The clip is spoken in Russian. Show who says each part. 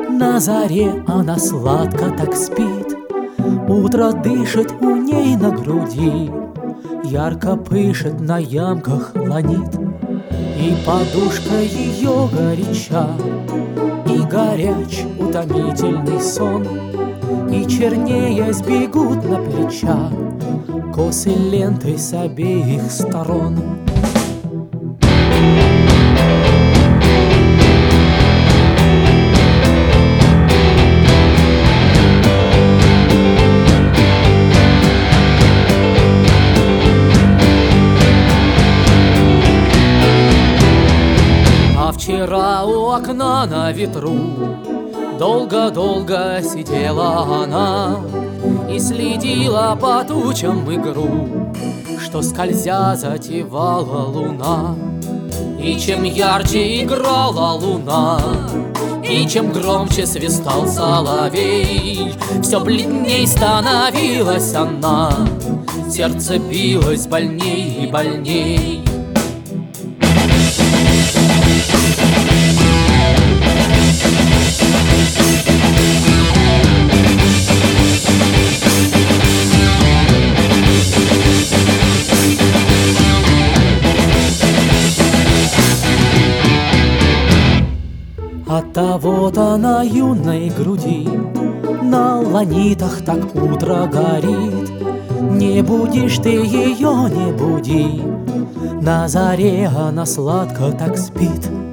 Speaker 1: На заре она сладко так спит, утро дышит у ней на груди, ярко пышет на ямках ланит, и подушка ее горяча, и горяч утомительный сон, и чернее сбегут на плеча косы лентой с обеих сторон. Вчера у окна на ветру долго-долго сидела она и следила по тучам игру, что скользя затевала луна. И чем ярче играла луна, и чем громче свистал соловей, все бледней становилась она, сердце билось больней и больней. Оттого-то на юной груди на ланитах так утро горит. Не будешь ты ее, не буди, на заре она сладко так спит.